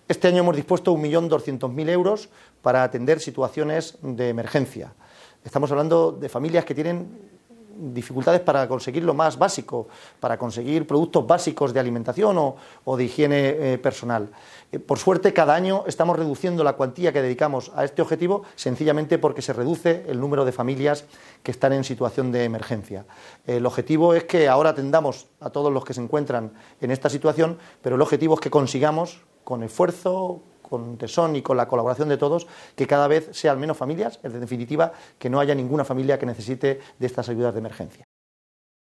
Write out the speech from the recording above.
Este año hemos dispuesto 1.200.000 euros para atender situaciones de emergencia. Estamos hablando de familias que tienen dificultades para conseguir lo más básico, para conseguir productos básicos de alimentación o de higiene personal. Por suerte, cada año estamos reduciendo la cuantía que dedicamos a este objetivo, sencillamente porque se reduce el número de familias que están en situación de emergencia. El objetivo es que ahora atendamos a todos los que se encuentran en esta situación, pero el objetivo es que consigamos, con esfuerzo, con tesón y con la colaboración de todos, que cada vez sean menos familias, en definitiva, que no haya ninguna familia que necesite de estas ayudas de emergencia.